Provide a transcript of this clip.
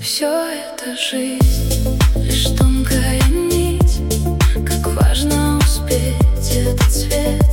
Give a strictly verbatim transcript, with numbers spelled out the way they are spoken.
Все это жизнь, лишь тонкая нить. Как важно успеть этот цвет